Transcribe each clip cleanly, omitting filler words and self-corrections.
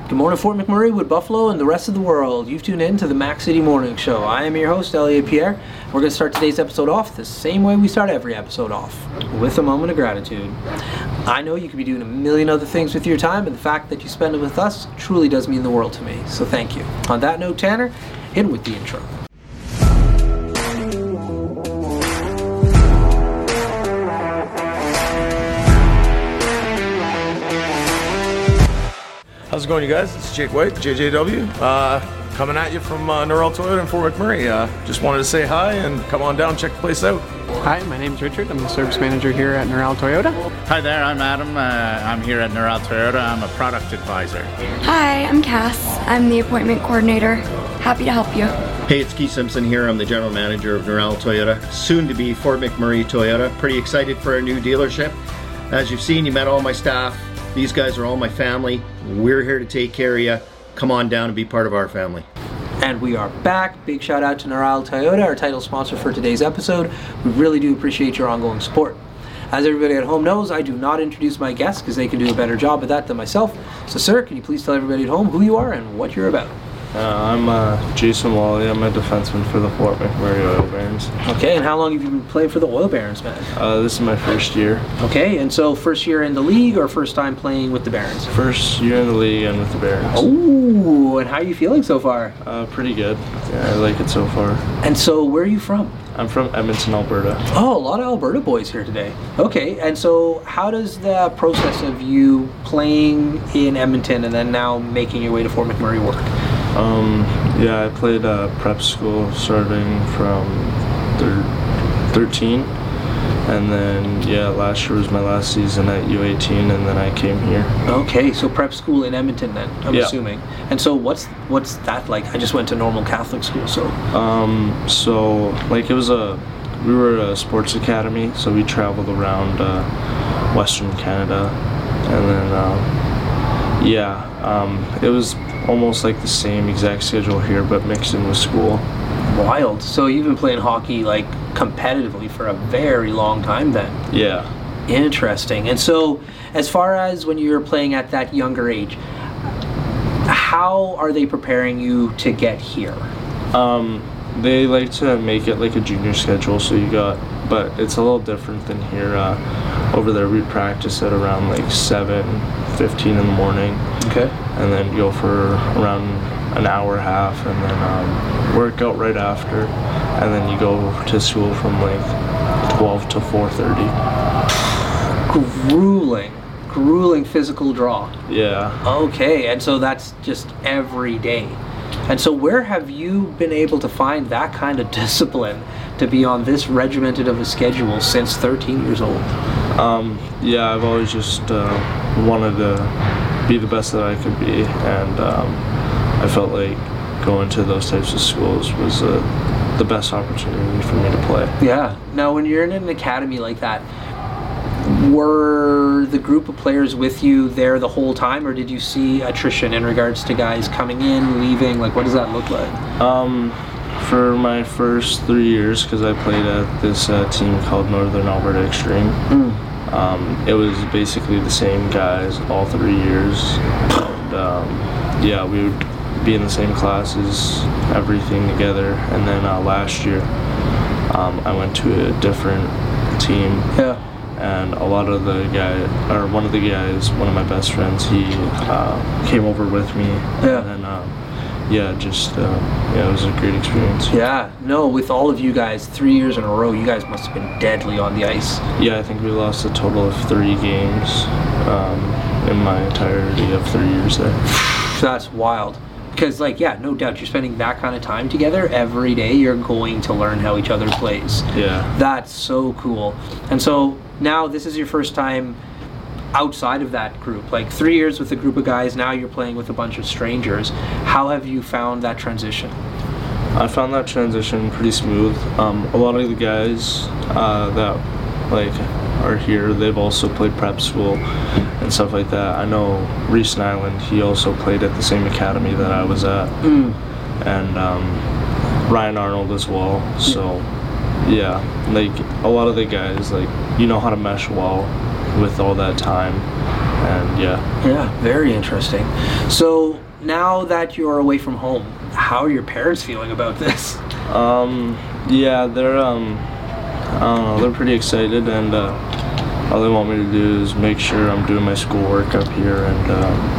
Good morning, Fort McMurray, Wood Buffalo, and the rest of the world. You've tuned in to the Mac City Morning Show. I am your host, Elliot Pierre. We're going to start today's episode off the same way we start every episode off, with a moment of gratitude. I know you could be doing a million other things with your time, and the fact that you spend it with us truly does mean the world to me, so thank you. On that note, Tanner, hit with the intro. How's it going, you guys? It's Jake White, JJW, coming at you from Norrell Toyota in Fort McMurray. Just wanted to say hi and come on down, check the place out. Hi, my name's Richard. I'm the service manager here at Norrell Toyota. Hi there, I'm Adam. I'm here at Norrell Toyota. I'm a product advisor. Hi, I'm Cass. I'm the appointment coordinator. Happy to help you. Hey, it's Keith Simpson here. I'm the general manager of Norrell Toyota, soon to be Fort McMurray Toyota. Pretty excited for our new dealership. As you've seen, you met all my staff. These guys are all my family. We're here to take care of you. Come on down and be part of our family. And we are back. Big shout out to Norrell Toyota, our title sponsor for today's episode. We really do appreciate your ongoing support. As everybody at home knows, I do not introduce my guests because they can do a better job at that than myself. So sir, can you please tell everybody at home who you are and what you're about? I'm Jason Wally. I'm a defenseman for the Fort McMurray Oil Barons. Okay, and how long have you been playing for the Oil Barons, man? This is my first year. Okay, and so first year in the league or first time playing with the Barons? First year in the league and with the Barons. Ooh, and how are you feeling so far? Pretty good. Yeah, I like it so far. And so where are you from? I'm from Edmonton, Alberta. Oh, a lot of Alberta boys here today. Okay, and so how does the process of you playing in Edmonton and then now making your way to Fort McMurray work? Yeah, I played prep school starting from 13, and then last year was my last season at U18, and then I came here. Okay, so prep school in Edmonton then, I'm assuming. And so what's that like? I just went to normal Catholic school, so. So like we were a sports academy, so we traveled around Western Canada, and then it was almost like the same exact schedule here, but mixed in with school. Wild. So you've been playing hockey like competitively for a very long time then? Yeah. Interesting. And so as far as when you're playing at that younger age, how are they preparing you to get here? They like to make it like a junior schedule, but it's a little different than here. Over there we practice at around like 7:15 in the morning. Okay. And then go for around an hour and a half, and then work out right after, and then you go to school from like 12 to 4:30. Grueling physical draw. Yeah. Okay, and so that's just every day. And so where have you been able to find that kind of discipline to be on this regimented of a schedule since 13 years old? I've always just wanted to be the best that I could be, and I felt like going to those types of schools was the best opportunity for me to play. Yeah. Now when you're in an academy like that, were the group of players with you there the whole time, or did you see attrition in regards to guys coming in, leaving? Like, what does that look like? For my first 3 years, because I played at this team called Northern Alberta Extreme, it was basically the same guys all 3 years. And, we would be in the same classes, everything together. And then last year, I went to a different team. Yeah. And a lot of the guys, or one of the guys, one of my best friends, he came over with me. Yeah. And then, it was a great experience. Yeah, no, with all of you guys, 3 years in a row, you guys must have been deadly on the ice. Yeah, I think we lost a total of 3 games in my entirety of 3 years there. That's wild. Because, no doubt, you're spending that kind of time together every day. You're going to learn how each other plays. Yeah. That's so cool. And so now this is your first time outside of that group. Like 3 years with a group of guys, now you're playing with a bunch of strangers. How have you found that transition? I found that transition pretty smooth. A lot of the guys that are here, they've also played prep school and stuff like that. I know Reese Nyland, he also played at the same academy that I was at. And Ryan Arnold as well. So a lot of the guys, you know how to mesh well with all that time, And Yeah, very interesting. So now that you're away from home, how are your parents feeling about this? Yeah, they're I don't know, they're pretty excited, and all they want me to do is make sure I'm doing my schoolwork up here, and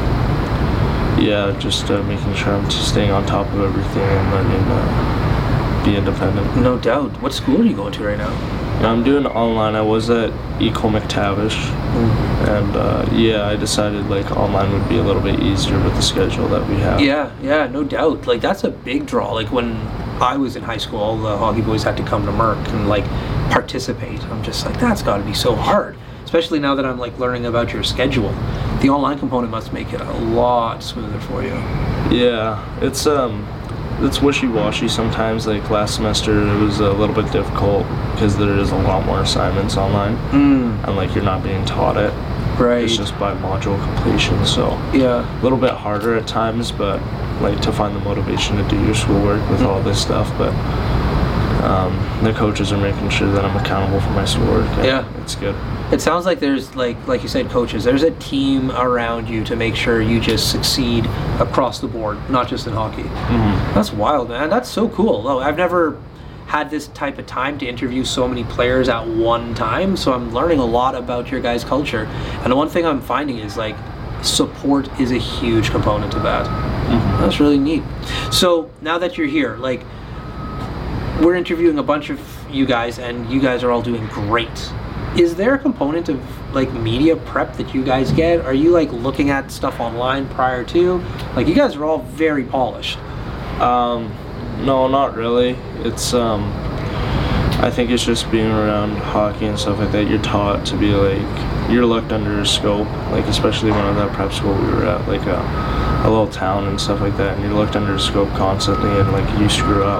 yeah, just making sure I'm staying on top of everything and learning be independent. No doubt. What school are you going to right now? I'm doing online. I was at Eco McTavish, and yeah, I decided like online would be a little bit easier with the schedule that we have. Yeah, no doubt. Like that's a big draw. Like when I was in high school, all the hockey boys had to come to Merck and like participate. I'm just like, that's got to be so hard. Especially now that I'm like learning about your schedule. The online component must make it a lot smoother for you. Yeah, it's wishy-washy sometimes. Like last semester it was a little bit difficult because there is a lot more assignments online, and like you're not being taught it. Right. It's just by module completion, so yeah, a little bit harder at times, but like to find the motivation to do your schoolwork with all this stuff. But the coaches are making sure that I'm accountable for my schoolwork. Yeah, it's good. It sounds like there's like you said, coaches. There's a team around you to make sure you just succeed across the board, not just in hockey. That's wild, man. That's so cool. Oh, I've never had this type of time to interview so many players at one time, so I'm learning a lot about your guys' culture. And the one thing I'm finding is like support is a huge component of that. That's really neat. So now that you're here, like we're interviewing a bunch of you guys, and you guys are all doing great. Is there a component of like media prep that you guys get? Are you like looking at stuff online prior to? Like you guys are all very polished. No, not really. It's I think it's just being around hockey and stuff like that. You're taught to be like, you're looked under a scope, like especially when I was at prep school, we were at like a little town and stuff like that, and you're looked under a scope constantly, and like you screw up,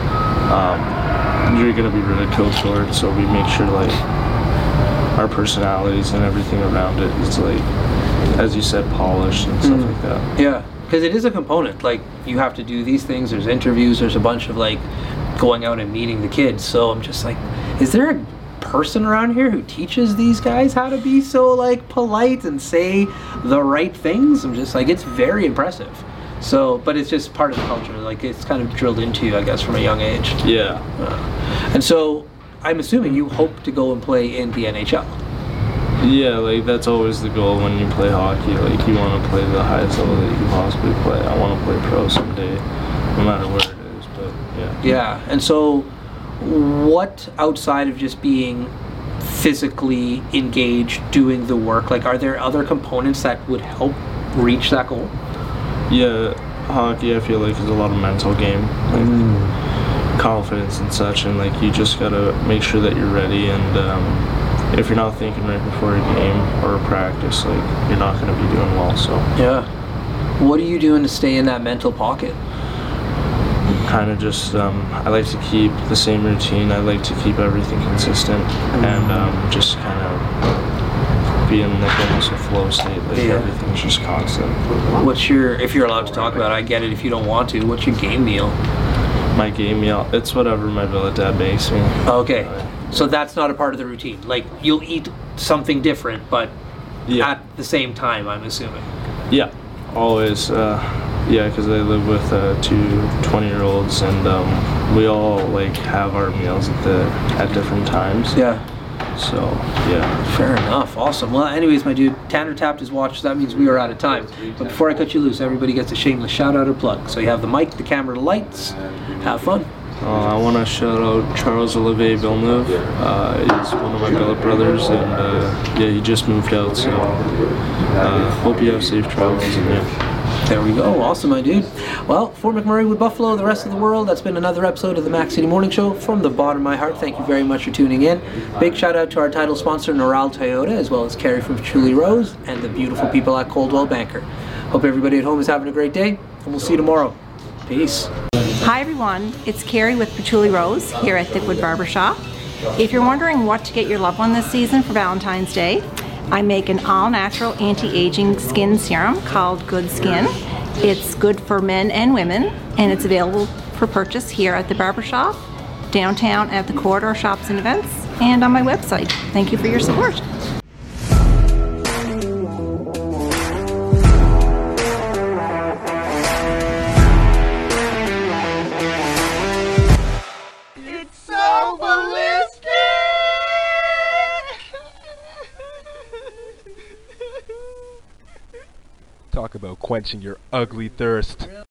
you're gonna be ridiculed for it. So we make sure like our personalities and everything around it is like, as you said, polished and stuff like that. Yeah, because it is a component. Like you have to do these things. There's interviews. There's a bunch of like going out and meeting the kids. So I'm just like, is there a person around here who teaches these guys how to be so like polite and say the right things? I'm just like, it's very impressive. So, but it's just part of the culture. Like it's kind of drilled into you, I guess, from a young age. Yeah. And so I'm assuming you hope to go and play in the NHL. Yeah, like that's always the goal when you play hockey. Like you want to play the highest level that you can possibly play. I want to play pro someday, no matter where it is. But yeah. Yeah, and so what outside of just being physically engaged, doing the work, like are there other components that would help reach that goal? Yeah, hockey I feel like is a lot of mental game, like confidence and such, and like you just gotta make sure that you're ready, and if you're not thinking right before a game or a practice, like you're not gonna be doing well. So yeah, what are you doing to stay in that mental pocket? Kind of just I like to keep the same routine. I like to keep everything consistent, and just kind of be in like almost a flow state. Like everything's just constant. What's your, if you're allowed to talk about it, I get it if you don't want to, what's your game meal? My game meal, it's whatever my billet dad makes me. Okay, so that's not a part of the routine. Like you'll eat something different, but at the same time, I'm assuming. Yeah, always. Yeah, because I live with two 20-year-olds, and we all like have our meals at different times. Yeah. So, yeah. Fair enough. Awesome. Well, anyways, my dude, Tanner tapped his watch, so that means we are out of time. But before I cut you loose, everybody gets a shameless shout-out or plug. So you have the mic, the camera, the lights. Have fun. I want to shout out Charles Olivier Villeneuve. He's one of my billet brothers, and yeah, he just moved out, so hope you have safe travels. And yeah. There we go. Awesome, my dude. Well, for McMurray with Buffalo, the rest of the world, that's been another episode of the Mac City Morning Show. From the bottom of my heart, thank you very much for tuning in. Big shout out to our title sponsor, Noral Toyota, as well as Carrie from Patchouli Rose, and the beautiful people at Coldwell Banker. Hope everybody at home is having a great day, and we'll see you tomorrow. Peace. Hi everyone, it's Carrie with Patchouli Rose here at Thickwood Barbershop. If you're wondering what to get your loved one this season for Valentine's Day, I make an all-natural anti-aging skin serum called Good Skin. It's good for men and women, and it's available for purchase here at the Barbershop, downtown at the Corridor Shops and Events, and on my website. Thank you for your support. Talk about quenching your ugly thirst.